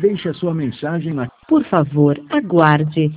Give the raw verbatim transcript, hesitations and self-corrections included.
Deixe a sua mensagem na... Por favor, aguarde.